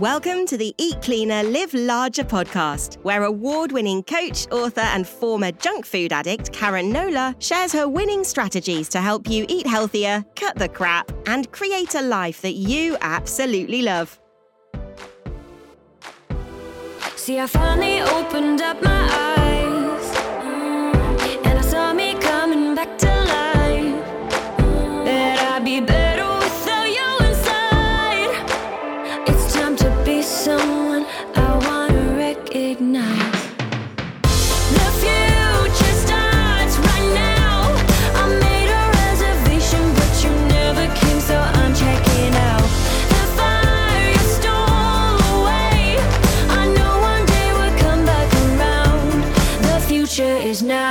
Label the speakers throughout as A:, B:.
A: Welcome to the Eat Cleaner, Live Larger podcast, where award-winning coach, author and former junk food addict Karen Nola shares her winning strategies to help you eat healthier, cut the crap, and create a life that you absolutely love.
B: See, I finally opened up my eyes, and I saw me coming back to life, that I'd be better without you inside. It's time to be someone I want to recognize. The future starts right now. I made a reservation, but you never came, so I'm checking out. The fire you stole away, I know one day we'll come back around. The future is now.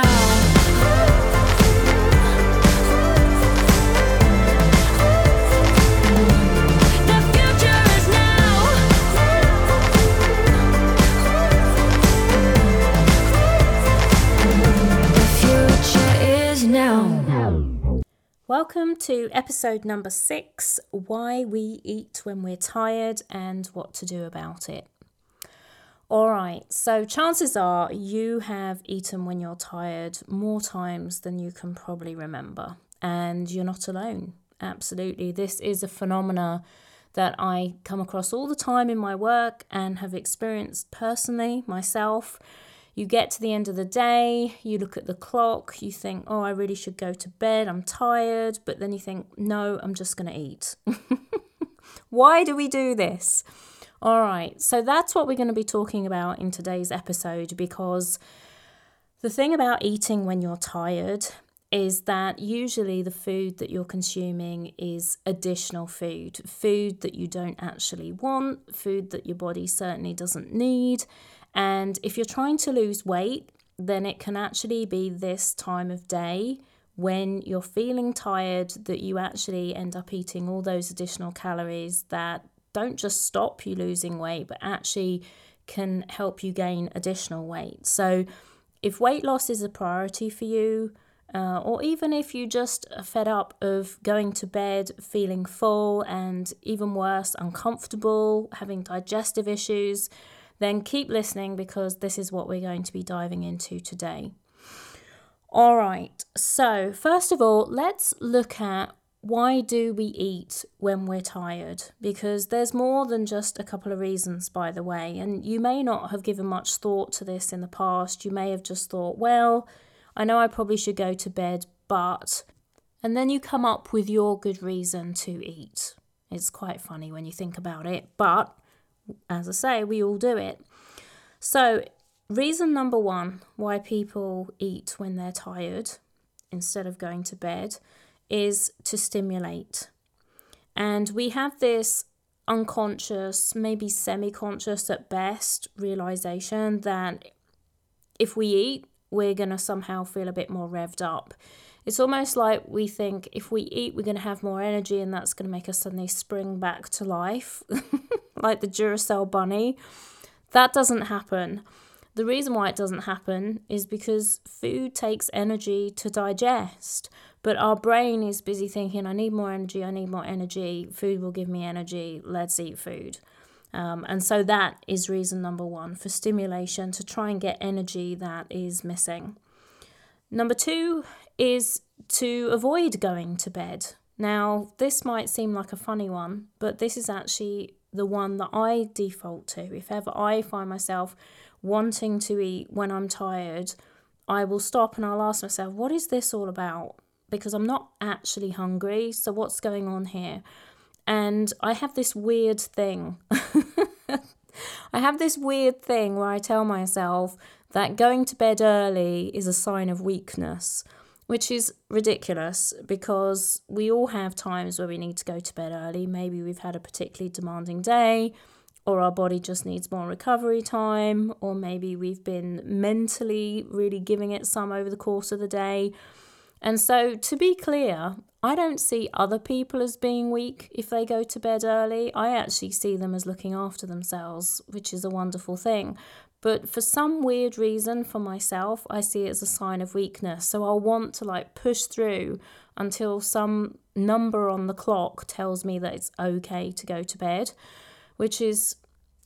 B: The future is now. The future is now.
C: Welcome to episode number 6, Why We Eat When We're Tired and What to Do About It. Alright, so chances are you have eaten when you're tired more times than you can probably remember, and you're not alone. Absolutely, this is a phenomena that I come across all the time in my work and have experienced personally myself. You get to the end of the day, you look at the clock, you think, oh, I really should go to bed, I'm tired, but then you think, no, I'm just going to eat. Why do we do this? All right, so that's what we're going to be talking about in today's episode, because the thing about eating when you're tired is that usually the food that you're consuming is additional food that you don't actually want, food that your body certainly doesn't need. And if you're trying to lose weight, then it can actually be this time of day when you're feeling tired that you actually end up eating all those additional calories that don't just stop you losing weight, but actually can help you gain additional weight. So if weight loss is a priority for you, or even if you just are fed up of going to bed feeling full and even worse, uncomfortable, having digestive issues, then keep listening, because this is what we're going to be diving into today. All right, so first of all, let's look at why do we eat when we're tired? Because there's more than just a couple of reasons, by the way, and you may not have given much thought to this in the past. You may have just thought, well, I know I probably should go to bed, but... And then you come up with your good reason to eat. It's quite funny when you think about it, but as I say, we all do it. So, reason number 1 why people eat when they're tired instead of going to bed is to stimulate. And we have this unconscious, maybe semi-conscious at best, realization that if we eat, we're going to somehow feel a bit more revved up. It's almost like we think if we eat, we're going to have more energy, and that's going to make us suddenly spring back to life, like the Duracell bunny. That doesn't happen. The reason why it doesn't happen is because food takes energy to digest, but our brain is busy thinking, I need more energy, food will give me energy, let's eat food. And so that is reason number 1 for stimulation, to try and get energy that is missing. Number 2 is to avoid going to bed. Now, this might seem like a funny one, but this is actually the one that I default to. If ever I find myself wanting to eat when I'm tired, I will stop and I'll ask myself, what is this all about? Because I'm not actually hungry, so what's going on here? And I have this weird thing. Where I tell myself that going to bed early is a sign of weakness, which is ridiculous, because we all have times where we need to go to bed early. Maybe we've had a particularly demanding day, or our body just needs more recovery time, or maybe we've been mentally really giving it some over the course of the day. And so, to be clear, I don't see other people as being weak if they go to bed early. I actually see them as looking after themselves, which is a wonderful thing. But for some weird reason for myself, I see it as a sign of weakness. So I'll want to push through until some number on the clock tells me that it's okay to go to bed, which is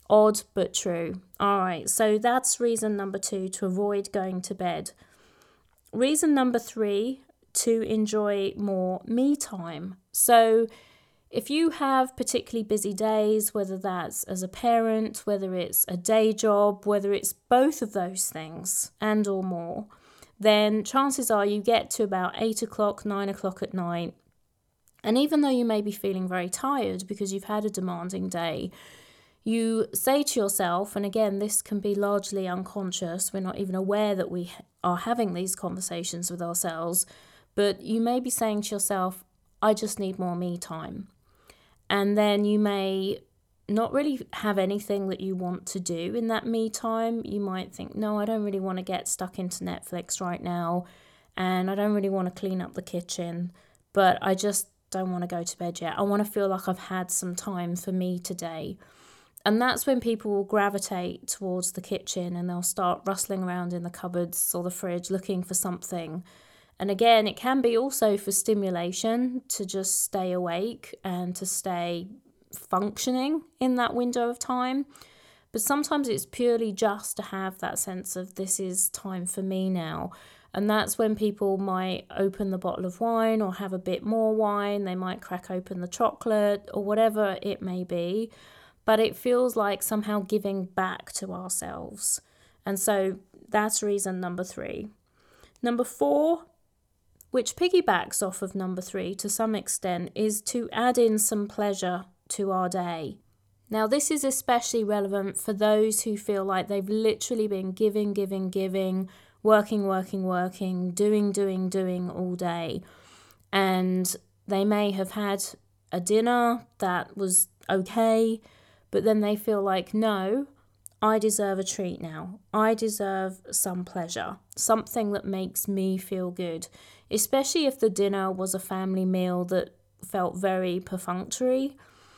C: odd but true. All right, so that's reason number 2, to avoid going to bed. Reason number 3, to enjoy more me time. So if you have particularly busy days, whether that's as a parent, whether it's a day job, whether it's both of those things and or more, then chances are you get to about 8 o'clock, 9 o'clock at night. And even though you may be feeling very tired because you've had a demanding day, you say to yourself, and again, this can be largely unconscious, we're not even aware that we are having these conversations with ourselves, but you may be saying to yourself, I just need more me time. And then you may not really have anything that you want to do in that me time. You might think, no, I don't really want to get stuck into Netflix right now, and I don't really want to clean up the kitchen, but I just don't want to go to bed yet. I want to feel like I've had some time for me today. And that's when people will gravitate towards the kitchen and they'll start rustling around in the cupboards or the fridge looking for something. And again, it can be also for stimulation, to just stay awake and to stay functioning in that window of time. But sometimes it's purely just to have that sense of this is time for me now. And that's when people might open the bottle of wine or have a bit more wine. They might crack open the chocolate or whatever it may be. But it feels like somehow giving back to ourselves. And so that's reason number 3. Number 4, which piggybacks off of number 3 to some extent, is to add in some pleasure to our day. Now, this is especially relevant for those who feel like they've literally been giving, working, doing all day. And they may have had a dinner that was okay, but then they feel like, no, I deserve a treat now. I deserve some pleasure, something that makes me feel good, especially if the dinner was a family meal that felt very perfunctory.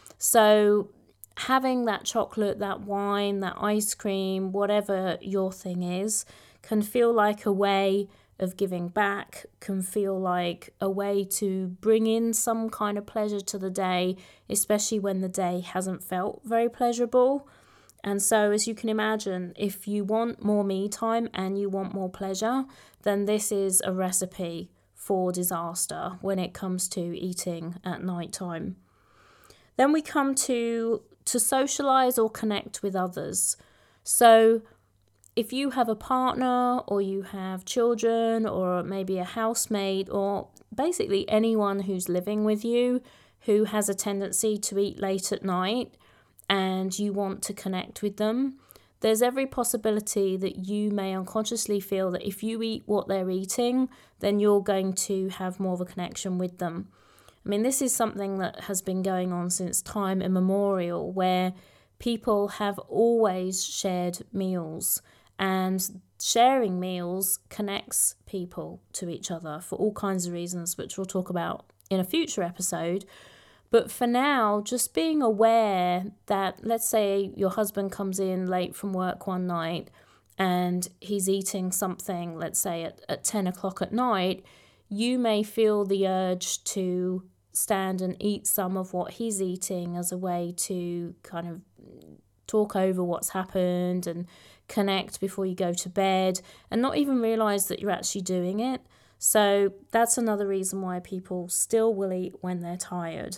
C: So having that chocolate, that wine, that ice cream, whatever your thing is, can feel like a way of giving back, can feel like a way to bring in some kind of pleasure to the day, especially when the day hasn't felt very pleasurable. And so, as you can imagine, if you want more me time and you want more pleasure, then this is a recipe for disaster when it comes to eating at night time. Then we come to socialize or connect with others. So if you have a partner or you have children or maybe a housemate or basically anyone who's living with you who has a tendency to eat late at night and you want to connect with them, there's every possibility that you may unconsciously feel that if you eat what they're eating, then you're going to have more of a connection with them. I mean, this is something that has been going on since time immemorial, where people have always shared meals. And sharing meals connects people to each other for all kinds of reasons, which we'll talk about in a future episode. But for now, just being aware that, let's say your husband comes in late from work one night and he's eating something, let's say at 10 o'clock at night, you may feel the urge to stand and eat some of what he's eating as a way to kind of talk over what's happened and connect before you go to bed and not even realize that you're actually doing it. So that's another reason why people still will eat when they're tired.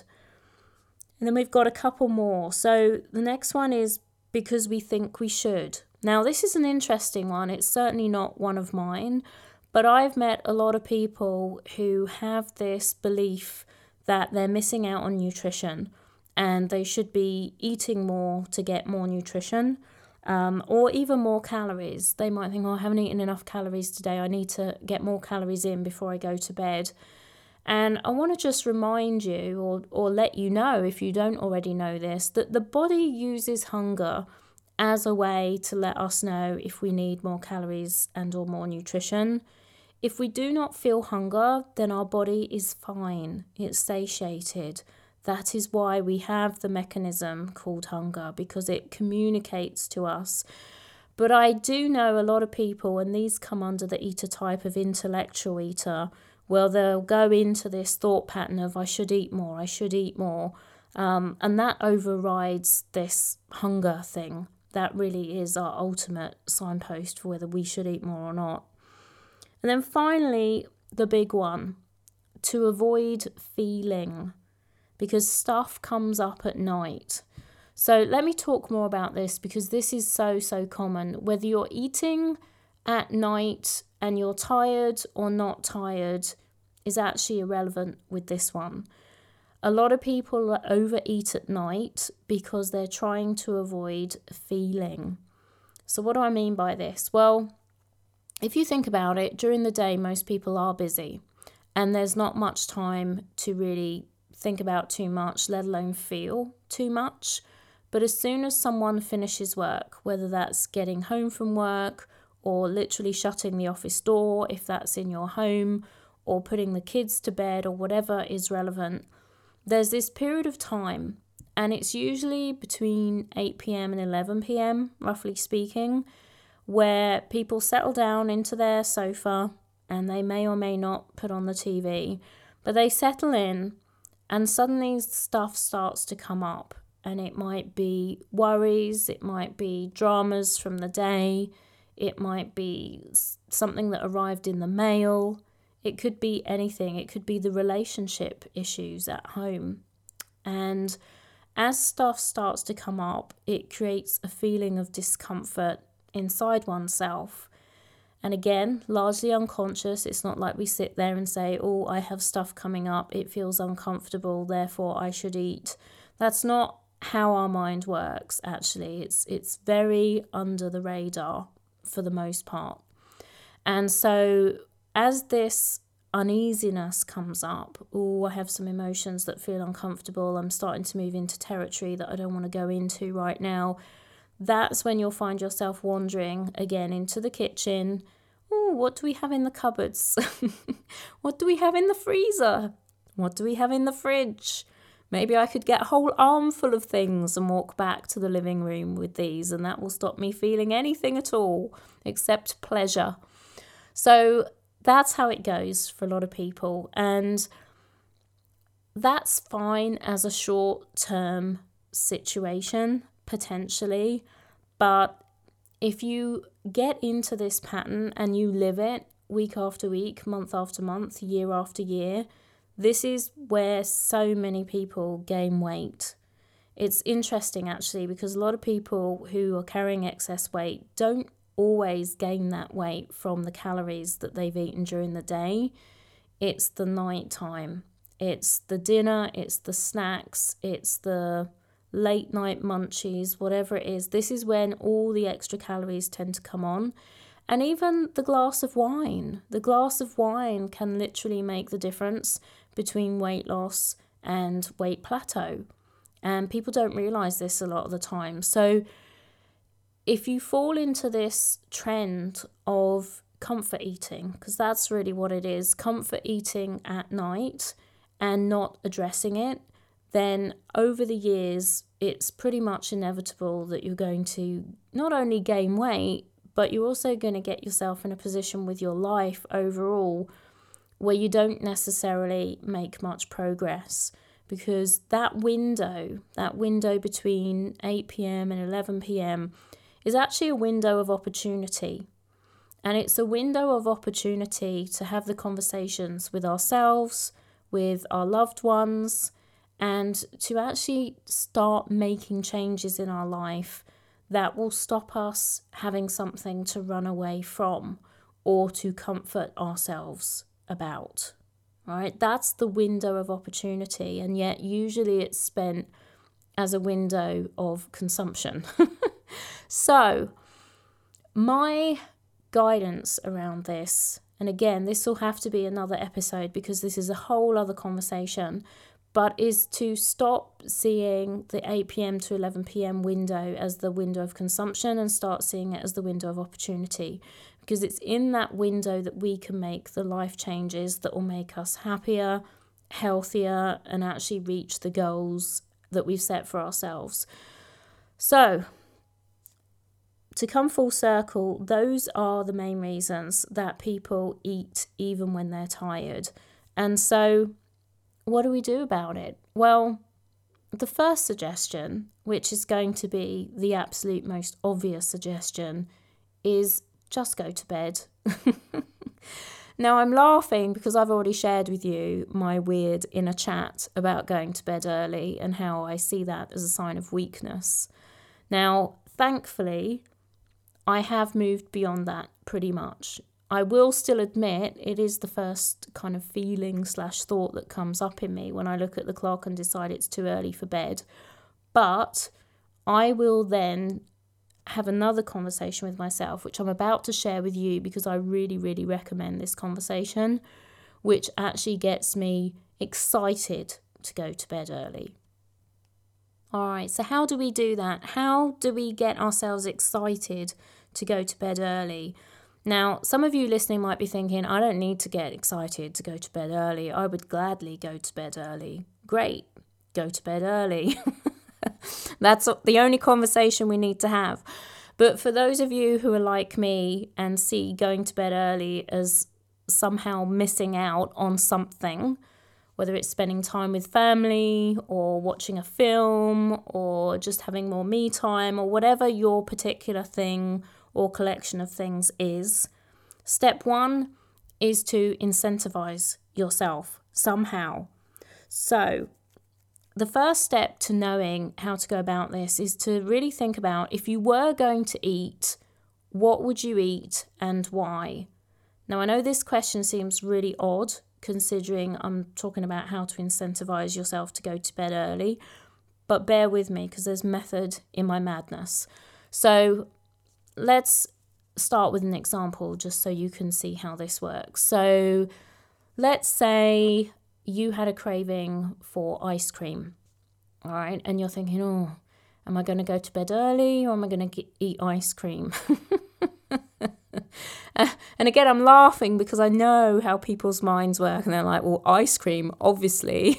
C: And then we've got a couple more. So the next one is because we think we should. Now, this is an interesting one. It's certainly not one of mine, but I've met a lot of people who have this belief that they're missing out on nutrition and they should be eating more to get more nutrition, or even more calories. They might think, oh, I haven't eaten enough calories today. I need to get more calories in before I go to bed. And I want to just remind you or let you know, if you don't already know this, that the body uses hunger as a way to let us know if we need more calories and or more nutrition. If we do not feel hunger, then our body is fine. It's satiated. That is why we have the mechanism called hunger, because it communicates to us. But I do know a lot of people, and these come under the eater type of intellectual eater, well, they'll go into this thought pattern of I should eat more, And that overrides this hunger thing. That really is our ultimate signpost for whether we should eat more or not. And then finally, the big one, to avoid feeling, because stuff comes up at night. So let me talk more about this, because this is so common. Whether you're eating at night and you're tired or not tired is actually irrelevant with this one. A lot of people overeat at night because they're trying to avoid feeling. So what do I mean by this? Well, if you think about it, during the day, most people are busy and there's not much time to really think about too much, let alone feel too much. But as soon as someone finishes work, whether that's getting home from work or literally shutting the office door, if that's in your home, or putting the kids to bed, or whatever is relevant, there's this period of time, and it's usually between 8 p.m. and 11 p.m, roughly speaking, where people settle down into their sofa and they may or may not put on the TV, but they settle in and suddenly stuff starts to come up. And it might be worries, it might be dramas from the day, it might be something that arrived in the mail, it could be anything, it could be the relationship issues at home. And as stuff starts to come up, it creates a feeling of discomfort inside oneself. And again, largely unconscious. It's not like we sit there and say, oh, I have stuff coming up, it feels uncomfortable, therefore I should eat. That's not how our mind works, actually. It's very under the radar for the most part. And so as this uneasiness comes up, oh, I have some emotions that feel uncomfortable, I'm starting to move into territory that I don't want to go into right now, that's when you'll find yourself wandering again into the kitchen. Oh, what do we have in the cupboards? What do we have in the freezer? What do we have in the fridge? Maybe I could get a whole armful of things and walk back to the living room with these, and that will stop me feeling anything at all except pleasure. So that's how it goes for a lot of people. And that's fine as a short-term situation, potentially. But if you get into this pattern and you live it week after week, month after month, year after year, this is where so many people gain weight. It's interesting, actually, because a lot of people who are carrying excess weight don't always gain that weight from the calories that they've eaten during the day. It's the night time. It's the dinner, it's the snacks, it's the late night munchies, whatever it is. This is when all the extra calories tend to come on. And even the glass of wine. The glass of wine can literally make the difference between weight loss and weight plateau. And people don't realise this a lot of the time. So if you fall into this trend of comfort eating, because that's really what it is, comfort eating at night and not addressing it, then over the years, it's pretty much inevitable that you're going to not only gain weight, but you're also going to get yourself in a position with your life overall where you don't necessarily make much progress, because that window between 8 p.m. and 11 p.m. is actually a window of opportunity. And it's a window of opportunity to have the conversations with ourselves, with our loved ones, and to actually start making changes in our life that will stop us having something to run away from or to comfort ourselves about, right? That's the window of opportunity, and yet usually it's spent as a window of consumption. So my guidance around this, and again, this will have to be another episode because this is a whole other conversation, but is to stop seeing the 8 p.m. to 11 p.m. window as the window of consumption and start seeing it as the window of opportunity, because it's in that window that we can make the life changes that will make us happier, healthier, and actually reach the goals that we've set for ourselves. So to come full circle, those are the main reasons that people eat even when they're tired. And so what do we do about it? Well, the first suggestion, which is going to be the absolute most obvious suggestion, is just go to bed. Now, I'm laughing because I've already shared with you my weird inner chat about going to bed early and how I see that as a sign of weakness. Now, thankfully, I have moved beyond that pretty much. I will still admit it is the first kind of feeling / thought that comes up in me when I look at the clock and decide it's too early for bed. But I will then have another conversation with myself, which I'm about to share with you because I really, really recommend this conversation, which actually gets me excited to go to bed early. All right, so how do we do that? How do we get ourselves excited to go to bed early? Now, some of you listening might be thinking, I don't need to get excited to go to bed early. I would gladly go to bed early. Great, go to bed early. That's the only conversation we need to have. But for those of you who are like me and see going to bed early as somehow missing out on something, whether it's spending time with family or watching a film or just having more me time or whatever your particular thing or collection of things is, step one is to incentivize yourself somehow. So the first step to knowing how to go about this is to really think about, if you were going to eat, what would you eat and why? Now, I know this question seems really odd considering I'm talking about how to incentivize yourself to go to bed early, but bear with me because there's method in my madness. So let's start with an example just so you can see how this works. So let's say you had a craving for ice cream, all right? And you're thinking, oh, am I going to go to bed early or am I going to eat ice cream? And again, I'm laughing because I know how people's minds work and they're like, well, ice cream, obviously.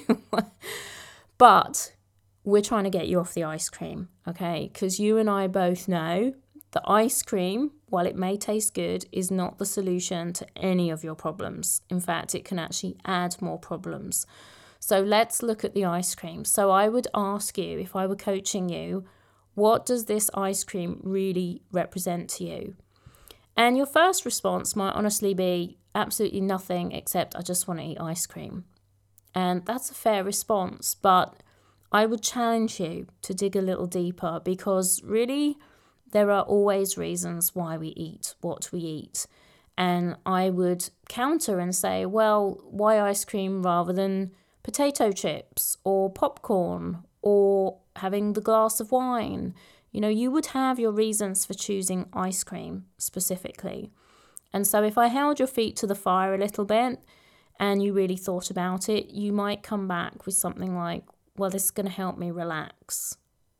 C: But we're trying to get you off the ice cream, okay? Because you and I both know that ice cream, while it may taste good, is not the solution to any of your problems. In fact, it can actually add more problems. So let's look at the ice cream. So I would ask you, if I were coaching you, what does this ice cream really represent to you? And your first response might honestly be absolutely nothing except I just want to eat ice cream. And that's a fair response, but I would challenge you to dig a little deeper because really there are always reasons why we eat what we eat. And I would counter and say, well, why ice cream rather than potato chips or popcorn or having the glass of wine? You know, you would have your reasons for choosing ice cream specifically. And so if I held your feet to the fire a little bit and you really thought about it, you might come back with something like, well, this is going to help me relax.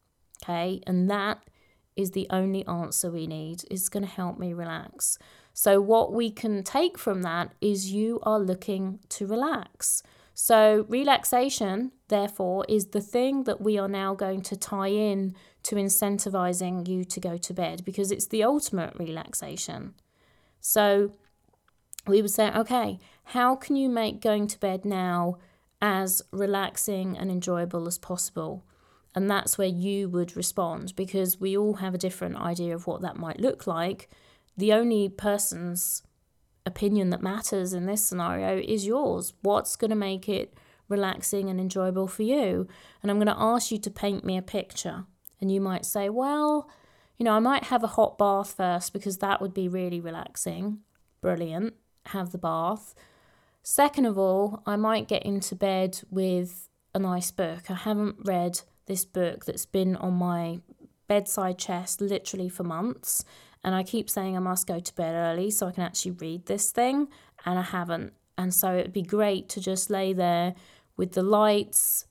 C: Okay, and that is the only answer we need. It's going to help me relax. So what we can take from that is you are looking to relax. So relaxation, therefore, is the thing that we are now going to tie in to incentivizing you to go to bed because it's the ultimate relaxation. So we would say, okay, how can you make going to bed now as relaxing and enjoyable as possible? And that's where you would respond because we all have a different idea of what that might look like. The only person's opinion that matters in this scenario is yours. What's going to make it relaxing and enjoyable for you? And I'm going to ask you to paint me a picture. And you might say, well, you know, I might have a hot bath first because that would be really relaxing. Brilliant. Have the bath. Second of all, I might get into bed with a nice book. I haven't read this book that's been on my bedside chest literally for months. And I keep saying I must go to bed early so I can actually read this thing. And I haven't. And so it would be great to just lay there with the lights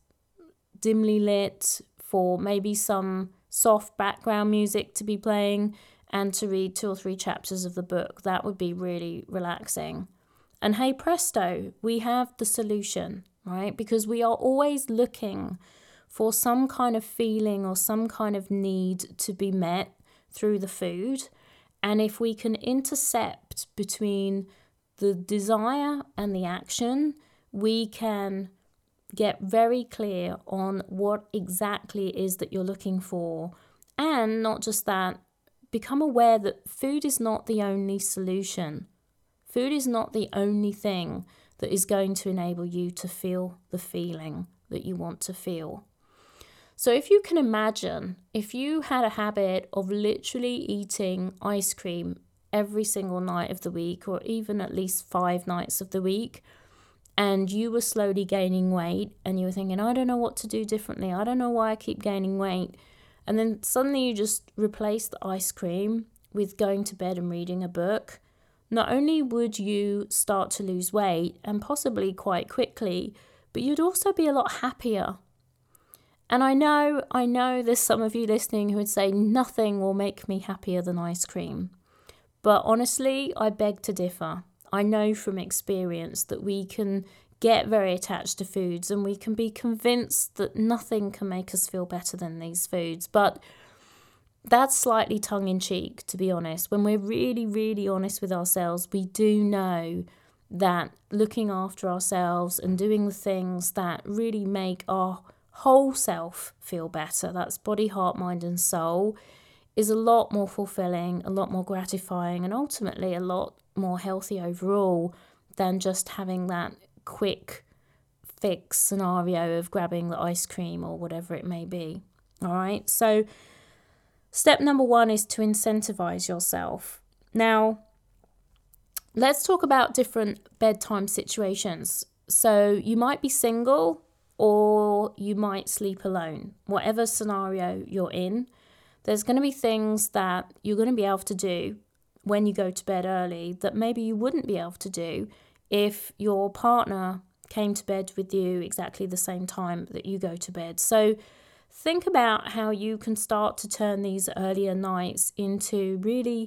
C: dimly lit for maybe some soft background music to be playing and to read 2 or 3 chapters of the book. That would be really relaxing. And hey presto, we have the solution, right? Because we are always looking for some kind of feeling or some kind of need to be met through the food. And if we can intercept between the desire and the action, we can get very clear on what exactly it is that you're looking for. And not just that, become aware that food is not the only solution. Food is not the only thing that is going to enable you to feel the feeling that you want to feel. So if you can imagine, if you had a habit of literally eating ice cream every single night of the week, or even at least 5 nights of the week, and you were slowly gaining weight and you were thinking, I don't know what to do differently. I don't know why I keep gaining weight. And then suddenly you just replace the ice cream with going to bed and reading a book. Not only would you start to lose weight, and possibly quite quickly, but you'd also be a lot happier. And I know there's some of you listening who would say nothing will make me happier than ice cream. But honestly, I beg to differ. I know from experience that we can get very attached to foods and we can be convinced that nothing can make us feel better than these foods. But that's slightly tongue-in-cheek, to be honest. When we're really, really honest with ourselves, we do know that looking after ourselves and doing the things that really make our whole self feel better, that's body, heart, mind and soul, is a lot more fulfilling, a lot more gratifying, and ultimately a lot more healthy overall than just having that quick fix scenario of grabbing the ice cream or whatever it may be. All right, so step number 1 is to incentivize yourself. Now, let's talk about different bedtime situations. So you might be single or you might sleep alone. Whatever scenario you're in, there's going to be things that you're going to be able to do when you go to bed early that maybe you wouldn't be able to do if your partner came to bed with you exactly the same time that you go to bed. So think about how you can start to turn these earlier nights into really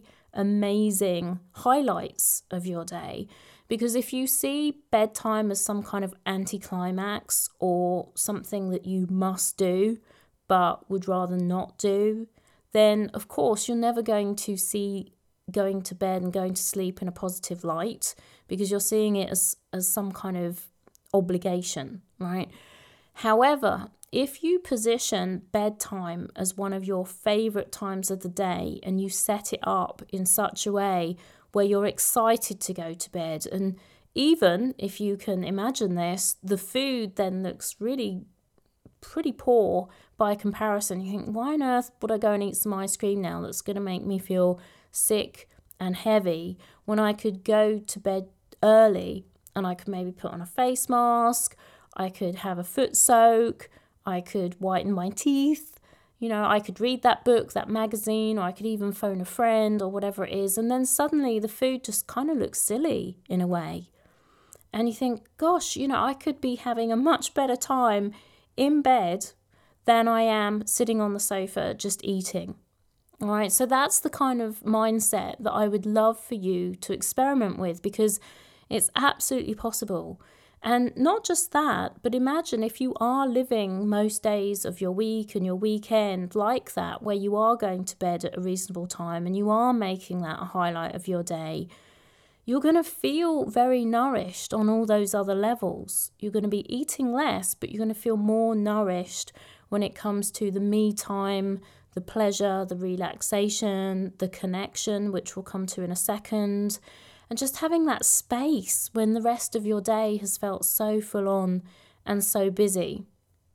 C: amazing highlights of your day. Because if you see bedtime as some kind of anticlimax or something that you must do but would rather not do, then of course you're never going to see going to bed and going to sleep in a positive light, because you're seeing it as some kind of obligation, right? However, if you position bedtime as one of your favorite times of the day and you set it up in such a way where you're excited to go to bed, and even if you can imagine this, the food then looks really pretty poor by comparison. You think, why on earth would I go and eat some ice cream now that's going to make me feel sick and heavy when I could go to bed early and I could maybe put on a face mask, I could have a foot soak, I could whiten my teeth, I could read that book, that magazine, or I could even phone a friend or whatever it is. And then suddenly the food just kind of looks silly in a way. And you think, gosh, I could be having a much better time in bed than I am sitting on the sofa just eating. All right, so that's the kind of mindset that I would love for you to experiment with, because it's absolutely possible. And not just that, but imagine if you are living most days of your week and your weekend like that, where you are going to bed at a reasonable time and you are making that a highlight of your day, you're going to feel very nourished on all those other levels. You're going to be eating less, but you're going to feel more nourished when it comes to the me time, the pleasure, the relaxation, the connection, which we'll come to in a second, and just having that space when the rest of your day has felt so full on and so busy.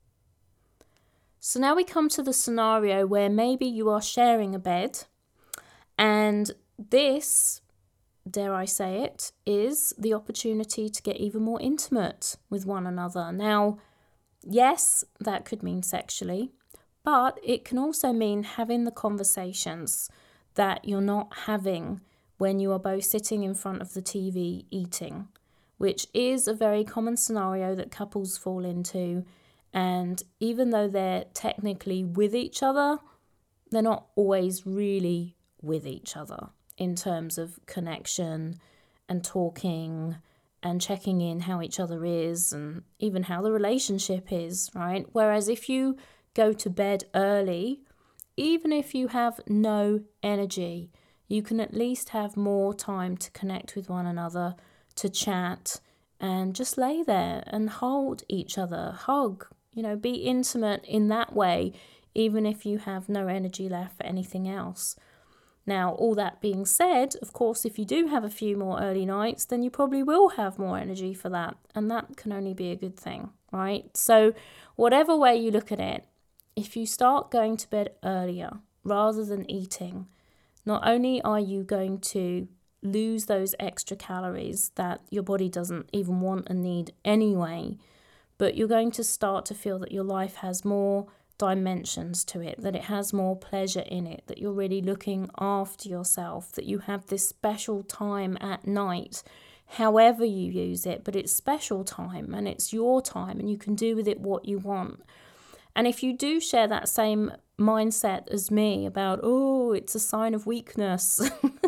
C: So now we come to the scenario where maybe you are sharing a bed, and this, dare I say it, is the opportunity to get even more intimate with one another. Now, yes, that could mean sexually, but it can also mean having the conversations that you're not having when you are both sitting in front of the TV eating, which is a very common scenario that couples fall into. And even though they're technically with each other, they're not always really with each other in terms of connection and talking and checking in how each other is and even how the relationship is, right? Whereas if you go to bed early, even if you have no energy, you can at least have more time to connect with one another, to chat and just lay there and hold each other, hug, be intimate in that way, even if you have no energy left for anything else. Now, all that being said, of course, if you do have a few more early nights, then you probably will have more energy for that. And that can only be a good thing, right? So whatever way you look at it, if you start going to bed earlier rather than eating, not only are you going to lose those extra calories that your body doesn't even want and need anyway, but you're going to start to feel that your life has more dimensions to it, that it has more pleasure in it, that you're really looking after yourself, that you have this special time at night, however you use it, but it's special time and it's your time and you can do with it what you want. And if you do share that same mindset as me about, it's a sign of weakness,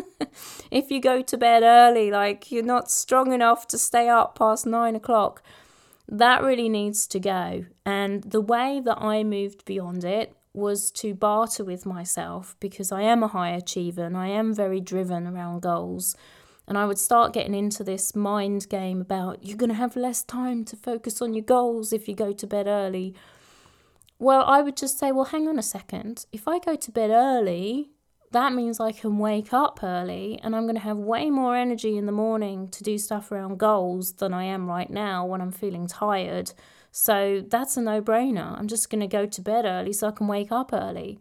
C: if you go to bed early, like you're not strong enough to stay up past 9 o'clock, that really needs to go. And the way that I moved beyond it was to barter with myself, because I am a high achiever and I am very driven around goals. And I would start getting into this mind game about you're going to have less time to focus on your goals if you go to bed early. Well, I would just say, well, hang on a second. If I go to bed early, that means I can wake up early and I'm going to have way more energy in the morning to do stuff around goals than I am right now when I'm feeling tired. So that's a no-brainer. I'm just going to go to bed early so I can wake up early.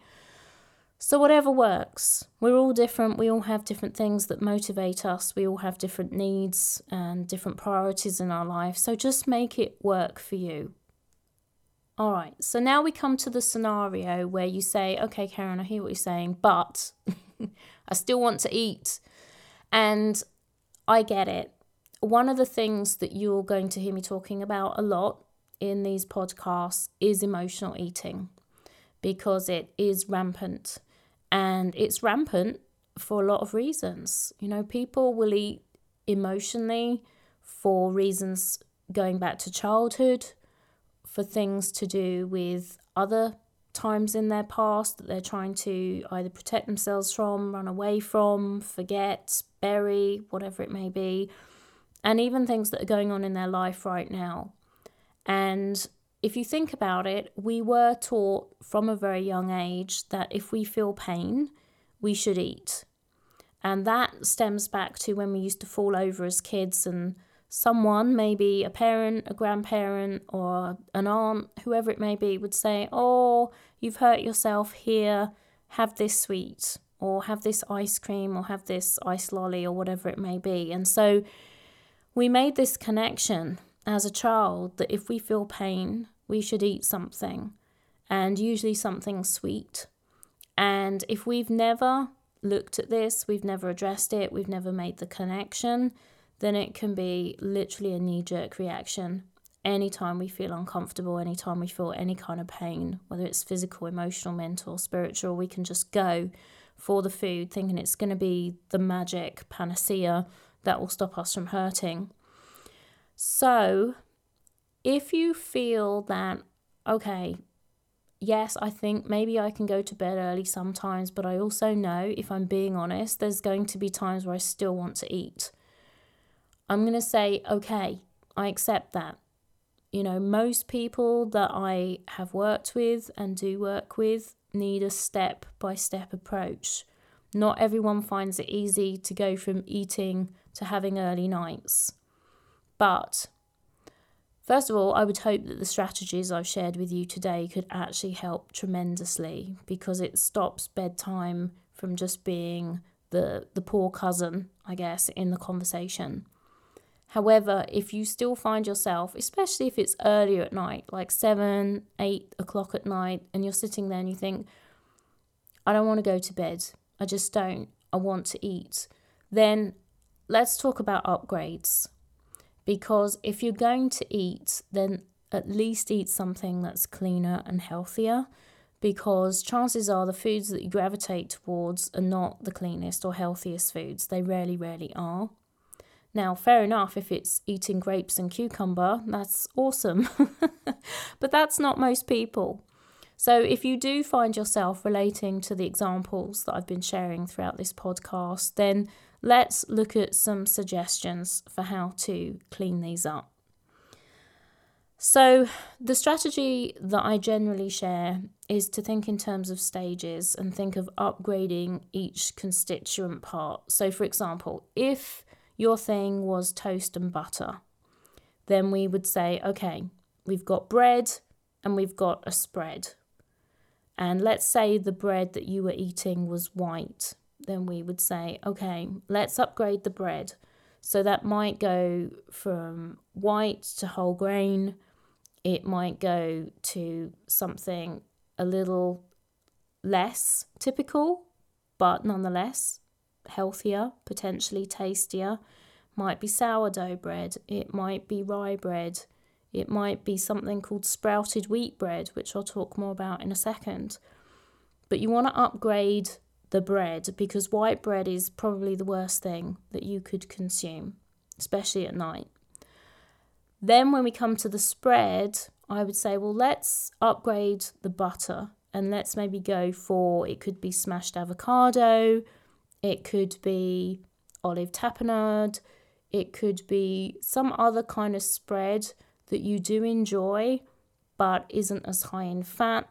C: So whatever works. We're all different. We all have different things that motivate us. We all have different needs and different priorities in our life. So just make it work for you. All right, so now we come to the scenario where you say, okay, Karen, I hear what you're saying, but I still want to eat. And I get it. One of the things that you're going to hear me talking about a lot in these podcasts is emotional eating, because it is rampant. And it's rampant for a lot of reasons. People will eat emotionally for reasons going back to childhood, for things to do with other times in their past that they're trying to either protect themselves from, run away from, forget, bury, whatever it may be, and even things that are going on in their life right now. And if you think about it, we were taught from a very young age that if we feel pain, we should eat. And that stems back to when we used to fall over as kids and someone, maybe a parent, a grandparent, or an aunt, whoever it may be, would say, you've hurt yourself here, have this sweet, or have this ice cream, or have this ice lolly, or whatever it may be. And so we made this connection as a child that if we feel pain, we should eat something, and usually something sweet. And if we've never looked at this, we've never addressed it, we've never made the connection, then it can be literally a knee-jerk reaction. Anytime we feel uncomfortable, anytime we feel any kind of pain, whether it's physical, emotional, mental, spiritual, we can just go for the food thinking it's going to be the magic panacea that will stop us from hurting. So if you feel that, okay, yes, I think maybe I can go to bed early sometimes, but I also know, if I'm being honest, there's going to be times where I still want to eat. I'm going to say, okay, I accept that. Most people that I have worked with and do work with need a step-by-step approach. Not everyone finds it easy to go from eating to having early nights. But first of all, I would hope that the strategies I've shared with you today could actually help tremendously, because it stops bedtime from just being the poor cousin, I guess, in the conversation. However, if you still find yourself, especially if it's earlier at night, like 7, 8 o'clock at night, and you're sitting there and you think, I don't want to go to bed, I just don't, I want to eat, then let's talk about upgrades. Because if you're going to eat, then at least eat something that's cleaner and healthier, because chances are the foods that you gravitate towards are not the cleanest or healthiest foods. They rarely are. Now, fair enough, if it's eating grapes and cucumber, that's awesome. But that's not most people. So if you do find yourself relating to the examples that I've been sharing throughout this podcast, then let's look at some suggestions for how to clean these up. So the strategy that I generally share is to think in terms of stages and think of upgrading each constituent part. So for example, if your thing was toast and butter, then we would say, okay, we've got bread and we've got a spread. And let's say the bread that you were eating was white. Then we would say, okay, let's upgrade the bread. So that might go from white to whole grain. It might go to something a little less typical, but nonetheless healthier, potentially tastier. Might be sourdough bread. It might be rye bread. It might be something called sprouted wheat bread, which I'll talk more about in a second. But you want to upgrade the bread because white bread is probably the worst thing that you could consume, especially at night. Then when we come to the spread, I would say, well, let's upgrade the butter and let's maybe go for, it could be smashed avocado, it could be olive tapenade, it could be some other kind of spread that you do enjoy but isn't as high in fat.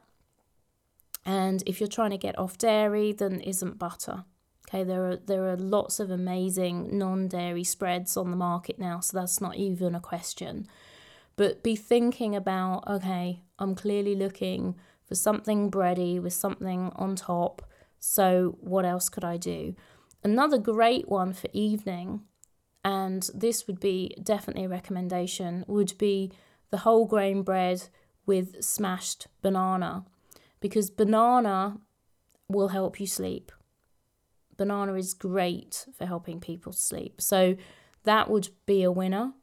C: And if you're trying to get off dairy, then isn't butter. Okay, there are lots of amazing non-dairy spreads on the market now, so that's not even a question. But be thinking about, okay, I'm clearly looking for something bready with something on top, so what else could I do? Another great one for evening, and this would be definitely a recommendation, would be the whole grain bread with smashed banana, because banana will help you sleep. Banana is great for helping people sleep. So that would be a winner.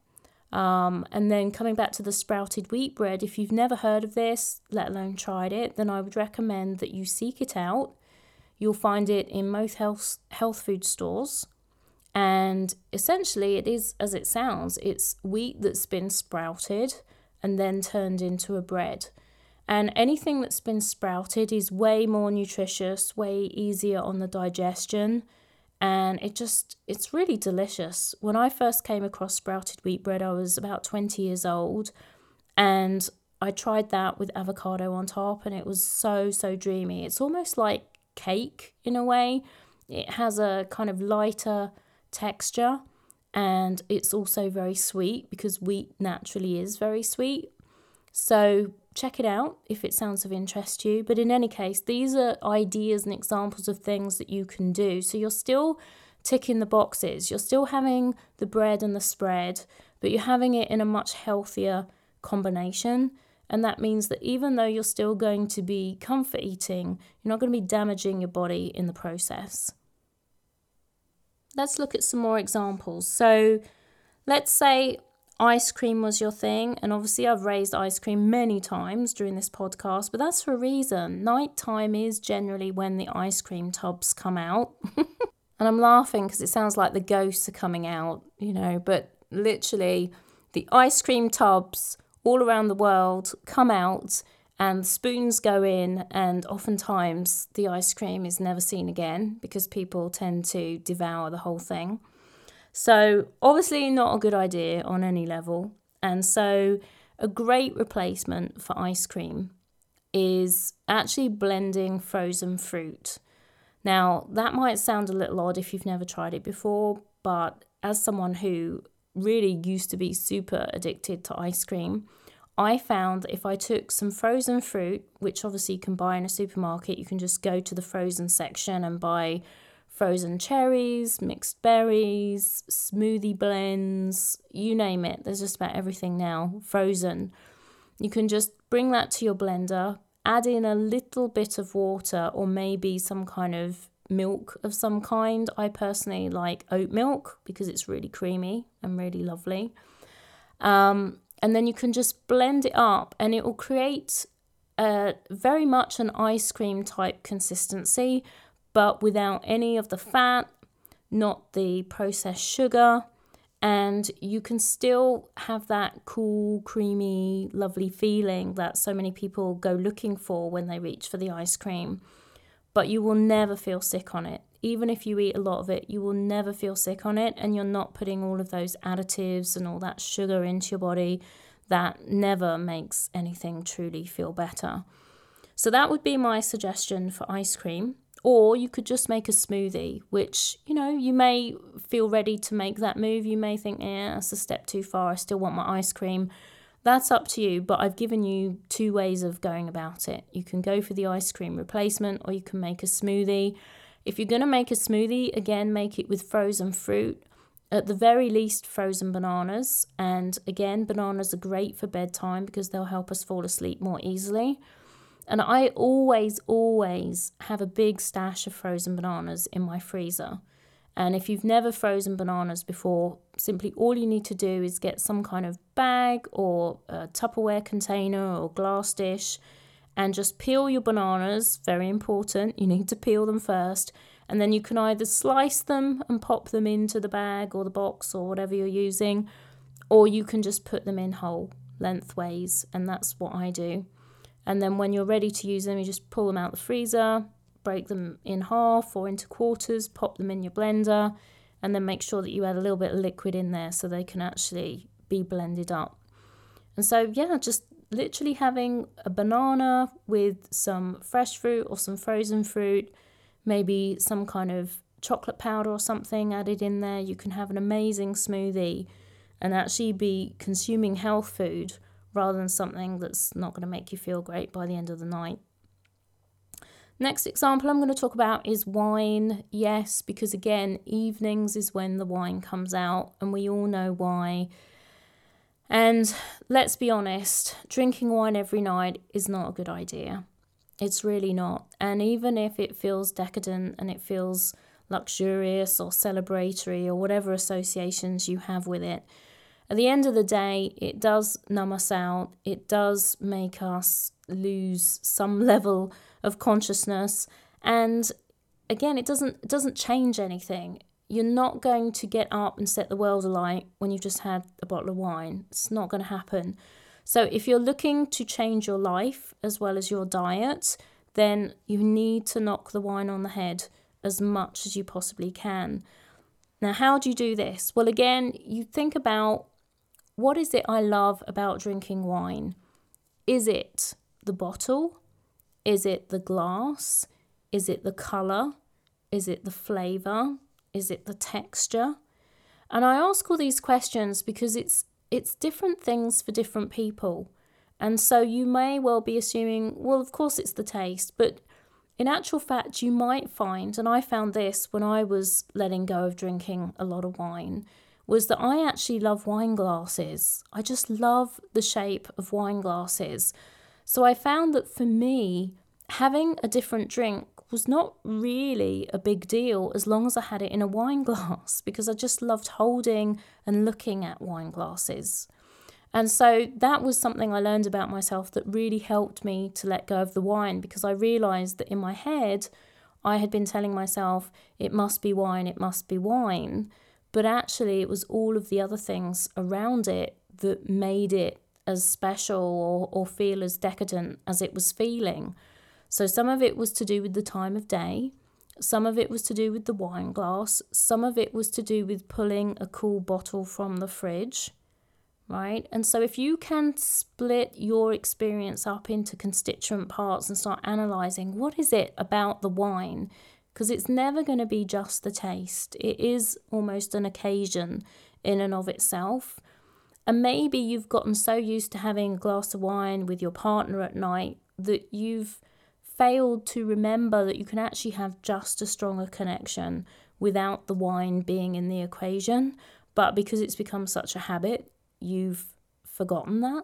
C: And then coming back to the sprouted wheat bread, if you've never heard of this, let alone tried it, then I would recommend that you seek it out. You'll find it in most health food stores. And essentially it is, as it sounds, it's wheat that's been sprouted and then turned into a bread. And anything that's been sprouted is way more nutritious, way easier on the digestion. And it's really delicious. When I first came across sprouted wheat bread, I was about 20 years old. And I tried that with avocado on top and it was so, so dreamy. It's almost like cake in a way. It has a kind of lighter texture and it's also very sweet because wheat naturally is very sweet. So check it out if it sounds of interest to you. But in any case, these are ideas and examples of things that you can do. So you're still ticking the boxes. You're still having the bread and the spread, but you're having it in a much healthier combination. And that means that even though you're still going to be comfort eating, you're not going to be damaging your body in the process. Let's look at some more examples. So let's say ice cream was your thing, and obviously I've raised ice cream many times during this podcast, but that's for a reason. Nighttime is generally when the ice cream tubs come out. And I'm laughing because it sounds like the ghosts are coming out, but literally the ice cream tubs all around the world come out and spoons go in, and oftentimes the ice cream is never seen again because people tend to devour the whole thing. So obviously not a good idea on any level. And so a great replacement for ice cream is actually blending frozen fruit. Now that might sound a little odd if you've never tried it before, but as someone who really used to be super addicted to ice cream, I found that if I took some frozen fruit, which obviously you can buy in a supermarket, you can just go to the frozen section and buy frozen cherries, mixed berries, smoothie blends, you name it. There's just about everything now frozen. You can just bring that to your blender, add in a little bit of water or maybe some kind of milk of some kind. I personally like oat milk because it's really creamy and really lovely. And then you can just blend it up and it will create very much an ice cream type consistency, but without any of the fat, not the processed sugar, And you can still have that cool, creamy, lovely feeling that so many people go looking for when they reach for the ice cream. But you will never feel sick on it. Even if you eat a lot of it, you will never feel sick on it, and you're not putting all of those additives and all that sugar into your body. That never makes anything truly feel better. So that would be my suggestion for ice cream. Or you could just make a smoothie, which, you may feel ready to make that move. You may think, that's a step too far. I still want my ice cream. That's up to you, but I've given you 2 ways of going about it. You can go for the ice cream replacement, or you can make a smoothie. If you're going to make a smoothie, again, make it with frozen fruit. At the very least, frozen bananas. And again, bananas are great for bedtime because they'll help us fall asleep more easily. And I always have a big stash of frozen bananas in my freezer. And if you've never frozen bananas before, simply all you need to do is get some kind of bag or a Tupperware container or glass dish and just peel your bananas. Very important, you need to peel them first. And then you can either slice them and pop them into the bag or the box or whatever you're using, or you can just put them in whole, lengthways, and that's what I do. And then when you're ready to use them, you just pull them out the freezer, break them in half or into quarters, pop them in your blender, and then make sure that you add a little bit of liquid in there so they can actually be blended up. And so, just literally having a banana with some fresh fruit or some frozen fruit, maybe some kind of chocolate powder or something added in there. You can have an amazing smoothie and actually be consuming health food rather than something that's not going to make you feel great by the end of the night. Next example I'm going to talk about is wine. Yes, because again, evenings is when the wine comes out, and we all know why. And let's be honest, drinking wine every night is not a good idea. It's really not. And even if it feels decadent and it feels luxurious or celebratory or whatever associations you have with it, at the end of the day, it does numb us out. It does make us lose some level of consciousness. And again, it doesn't change anything. You're not going to get up and set the world alight when you've just had a bottle of wine. It's not going to happen. So if you're looking to change your life as well as your diet, then you need to knock the wine on the head as much as you possibly can. Now, how do you do this? Well, again, you think about, what is it I love about drinking wine? Is it the bottle? Is it the glass? Is it the colour? Is it the flavour? Is it the texture? And I ask all these questions because it's different things for different people. And so you may well be assuming, well, of course it's the taste, but in actual fact, you might find, and I found this when I was letting go of drinking a lot of wine, was that I actually love wine glasses. I just love the shape of wine glasses. So I found that for me, having a different drink was not really a big deal as long as I had it in a wine glass, because I just loved holding and looking at wine glasses. And so that was something I learned about myself that really helped me to let go of the wine, because I realised that in my head, I had been telling myself, it must be wine, it must be wine. But actually, it was all of the other things around it that made it as special or feel as decadent as it was feeling. So some of it was to do with the time of day. Some of it was to do with the wine glass. Some of it was to do with pulling a cool bottle from the fridge, right? And so if you can split your experience up into constituent parts and start analysing, what is it about the wine? Because it's never going to be just the taste. It is almost an occasion in and of itself. And maybe you've gotten so used to having a glass of wine with your partner at night that you've failed to remember that you can actually have just a stronger connection without the wine being in the equation. But because it's become such a habit, you've forgotten that.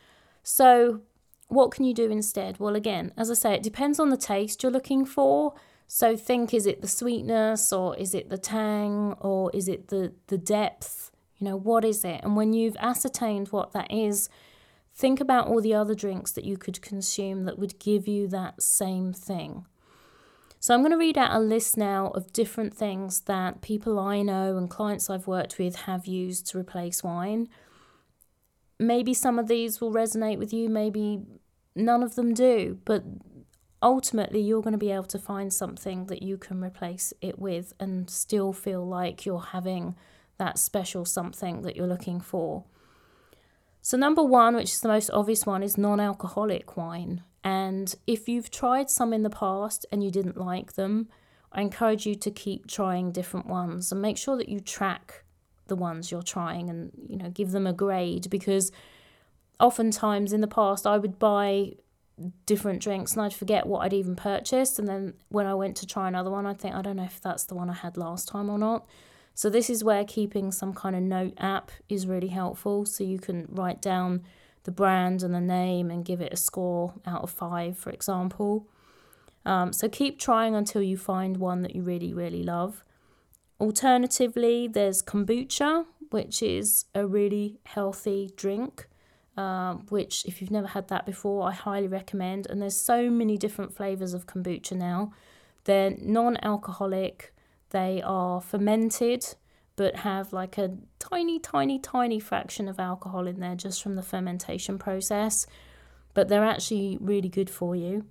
C: So what can you do instead? Well, again, as I say, it depends on the taste you're looking for. So think, is it the sweetness, or is it the tang, or is it the depth? What is it? And when you've ascertained what that is, think about all the other drinks that you could consume that would give you that same thing. So I'm going to read out a list now of different things that people I know and clients I've worked with have used to replace wine. Maybe some of these will resonate with you, maybe none of them do, but ultimately you're going to be able to find something that you can replace it with and still feel like you're having that special something that you're looking for. So number one, which is the most obvious one, is non-alcoholic wine. And if you've tried some in the past and you didn't like them, I encourage you to keep trying different ones and make sure that you track the ones you're trying and, give them a grade, because oftentimes in the past I would buy different drinks and I'd forget what I'd even purchased, and then when I went to try another one I'd think, I don't know if that's the one I had last time or not. So this is where keeping some kind of note app is really helpful, so you can write down the brand and the name and give it a score out of 5, for example. So keep trying until you find one that you really, really love. Alternatively, there's kombucha, which is a really healthy drink, which if you've never had that before, I highly recommend. And there's so many different flavours of kombucha now. They're non-alcoholic, they are fermented, but have like a tiny, tiny, tiny fraction of alcohol in there just from the fermentation process. But they're actually really good for you.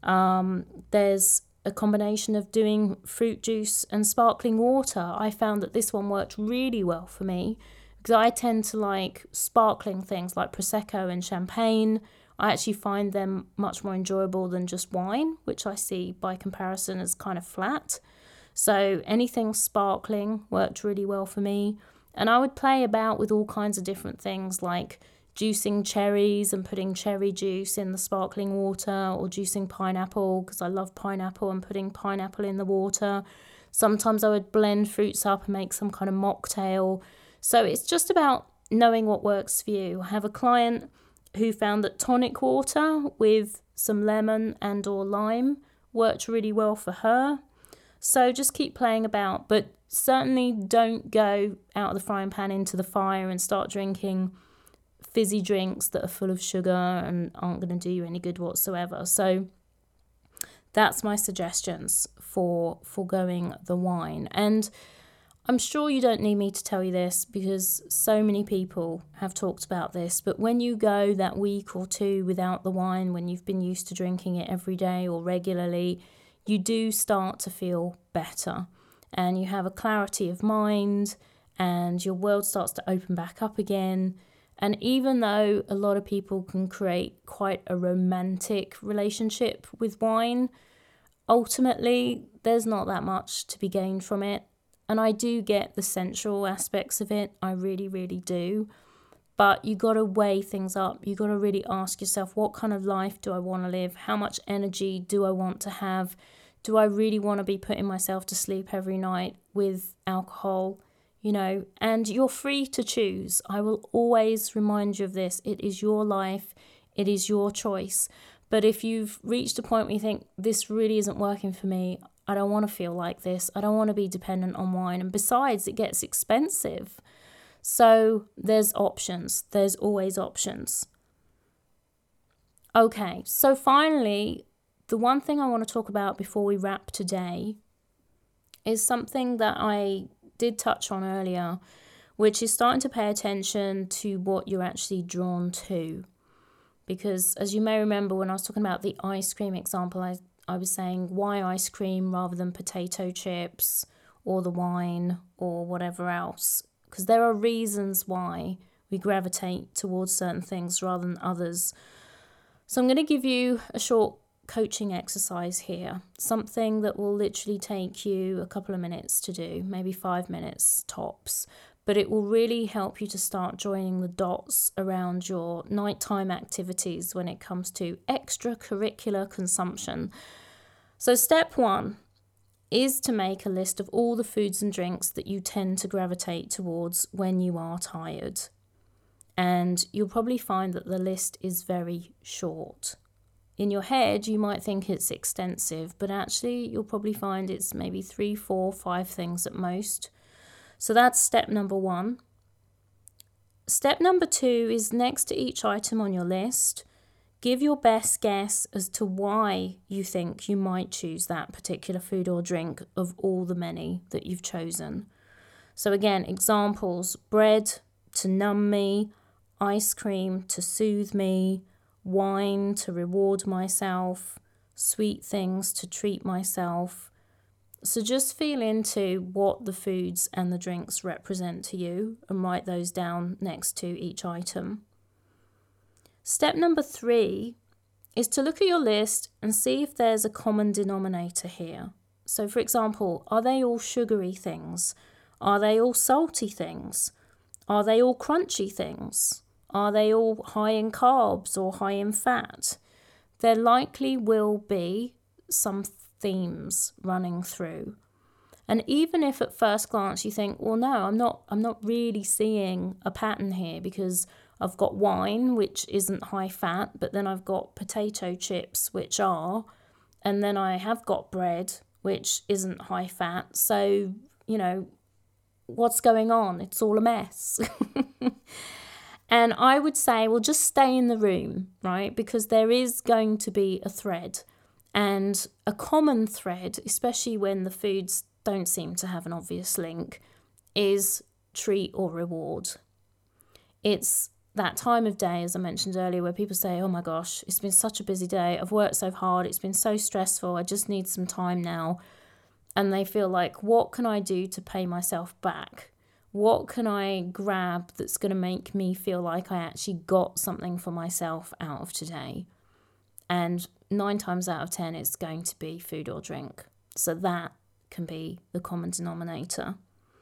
C: There's a combination of doing fruit juice and sparkling water. I found that this one worked really well for me because I tend to like sparkling things like Prosecco and champagne. I actually find them much more enjoyable than just wine, which I see by comparison as kind of flat. So anything sparkling worked really well for me. And I would play about with all kinds of different things like juicing cherries and putting cherry juice in the sparkling water, or juicing pineapple because I love pineapple and putting pineapple in the water. Sometimes I would blend fruits up and make some kind of mocktail. So it's just about knowing what works for you. I have a client who found that tonic water with some lemon and or lime worked really well for her. So just keep playing about, but certainly don't go out of the frying pan into the fire and start drinking fizzy drinks that are full of sugar and aren't going to do you any good whatsoever. So that's my suggestions for foregoing the wine. And I'm sure you don't need me to tell you this because so many people have talked about this, but when you go that week or two without the wine, when you've been used to drinking it every day or regularly, you do start to feel better and you have a clarity of mind and your world starts to open back up again. And even though a lot of people can create quite a romantic relationship with wine, ultimately there's not that much to be gained from it. And I do get the sensual aspects of it, I really, really do. But you got to weigh things up. You got to really ask yourself, what kind of life do I want to live? How much energy do I want to have? Do I really want to be putting myself to sleep every night with alcohol? And you're free to choose. I will always remind you of this. It is your life. It is your choice. But if you've reached a point where you think, this really isn't working for me, I don't want to feel like this, I don't want to be dependent on wine. And besides, it gets expensive. So there's options. There's always options. Okay, so finally, the one thing I want to talk about before we wrap today is something that I did touch on earlier, which is starting to pay attention to what you're actually drawn to. Because as you may remember, when I was talking about the ice cream example, I was saying, why ice cream rather than potato chips or the wine or whatever else? Because there are reasons why we gravitate towards certain things rather than others. So I'm going to give you a short coaching exercise here, something that will literally take you a couple of minutes to do, maybe 5 minutes tops, but it will really help you to start joining the dots around your nighttime activities when it comes to extracurricular consumption. So step 1 is to make a list of all the foods and drinks that you tend to gravitate towards when you are tired. And you'll probably find that the list is very short. In your head, you might think it's extensive, but actually you'll probably find it's maybe 3, 4, 5 things at most. So that's step number 1. Step number 2 is next to each item on your list, give your best guess as to why you think you might choose that particular food or drink of all the many that you've chosen. So again, examples: bread to numb me, ice cream to soothe me, wine to reward myself, sweet things to treat myself. So just feel into what the foods and the drinks represent to you and write those down next to each item. Step number 3 is to look at your list and see if there's a common denominator here. So for example, are they all sugary things? Are they all salty things? Are they all crunchy things? Are they all high in carbs or high in fat? There likely will be some themes running through. And even if at first glance you think, well, no, I'm not really seeing a pattern here, because I've got wine, which isn't high fat, but then I've got potato chips, which are, and then I have got bread, which isn't high fat. So, what's going on? It's all a mess. And I would say, well, just stay in the room, right? Because there is going to be a thread. And a common thread, especially when the foods don't seem to have an obvious link, is treat or reward. It's that time of day, as I mentioned earlier, where people say, oh my gosh, it's been such a busy day. I've worked so hard. It's been so stressful. I just need some time now. And they feel like, what can I do to pay myself back? What can I grab that's going to make me feel like I actually got something for myself out of today? And 9 times out of 10, it's going to be food or drink. So that can be the common denominator.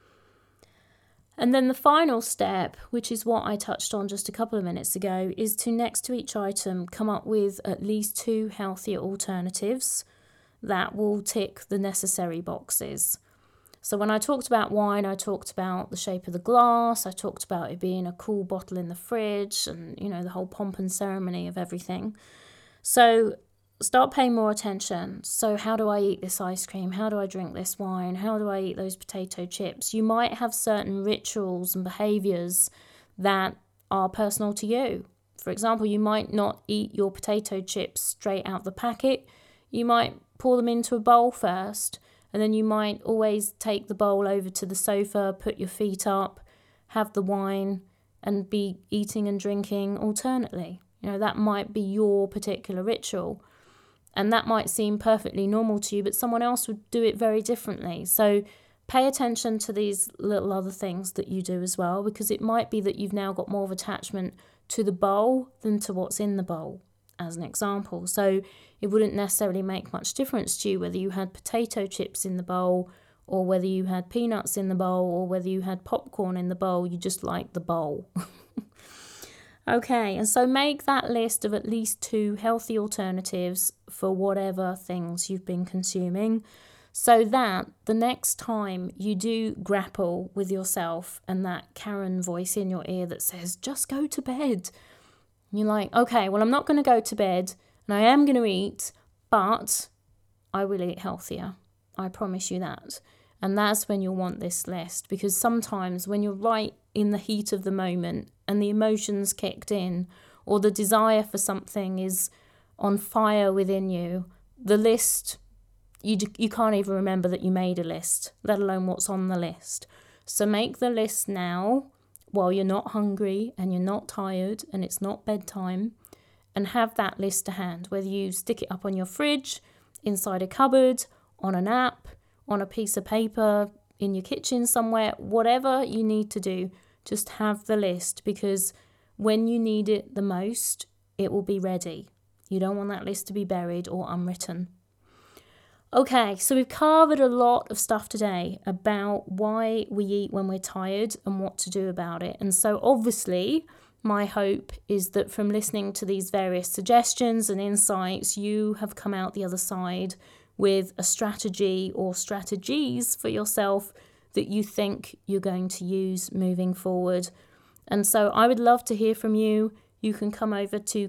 C: And then the final step, which is what I touched on just a couple of minutes ago, is to, next to each item, come up with at least 2 healthier alternatives that will tick the necessary boxes. So when I talked about wine, I talked about the shape of the glass, I talked about it being a cool bottle in the fridge, and, the whole pomp and ceremony of everything. So start paying more attention. So how do I eat this ice cream? How do I drink this wine? How do I eat those potato chips? You might have certain rituals and behaviours that are personal to you. For example, you might not eat your potato chips straight out the packet. You might pour them into a bowl first, and then you might always take the bowl over to the sofa, put your feet up, have the wine, and be eating and drinking alternately. That might be your particular ritual. And that might seem perfectly normal to you, but someone else would do it very differently. So pay attention to these little other things that you do as well, because it might be that you've now got more of attachment to the bowl than to what's in the bowl, as an example. So it wouldn't necessarily make much difference to you whether you had potato chips in the bowl, or whether you had peanuts in the bowl, or whether you had popcorn in the bowl. You just like the bowl. Okay, and so make that list of at least 2 healthy alternatives for whatever things you've been consuming, so that the next time you do grapple with yourself and that Karen voice in your ear that says, just go to bed, you're like, okay, well, I'm not going to go to bed, and I am going to eat, but I will eat healthier. I promise you that. And that's when you'll want this list, because sometimes when you're right in the heat of the moment and the emotions kicked in, or the desire for something is on fire within you, the list, you can't even remember that you made a list, let alone what's on the list. So make the list now while you're not hungry and you're not tired and it's not bedtime, and have that list to hand, whether you stick it up on your fridge, inside a cupboard, on an app, on a piece of paper, in your kitchen somewhere, whatever you need to do, just have the list, because when you need it the most, it will be ready. You don't want that list to be buried or unwritten. Okay, so we've covered a lot of stuff today about why we eat when we're tired and what to do about it. And so obviously, my hope is that from listening to these various suggestions and insights, you have come out the other side with a strategy or strategies for yourself that you think you're going to use moving forward. And so I would love to hear from you. You can come over to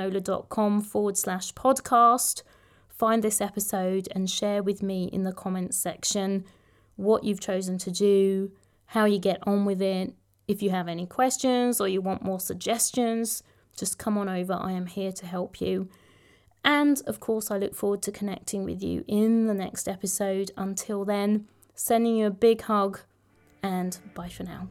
C: karennola.com/podcast, find this episode and share with me in the comments section what you've chosen to do, how you get on with it. If you have any questions or you want more suggestions, just come on over. I am here to help you. And of course, I look forward to connecting with you in the next episode. Until then, sending you a big hug and bye for now.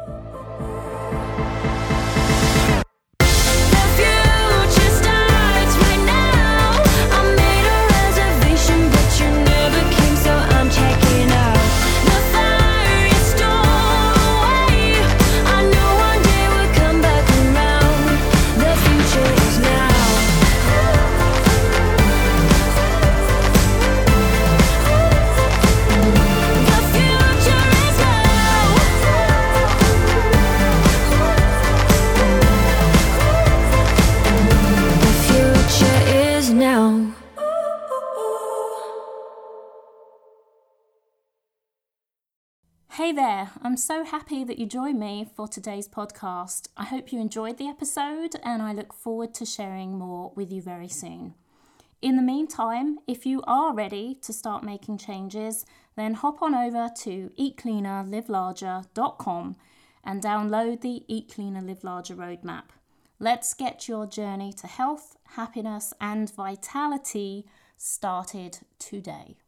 C: Hey there, I'm so happy that you joined me for today's podcast. I hope you enjoyed the episode and I look forward to sharing more with you very soon. In the meantime, if you are ready to start making changes, then hop on over to eatcleanerlivelarger.com and download the Eat Cleaner Live Larger roadmap. Let's get your journey to health, happiness and vitality started today.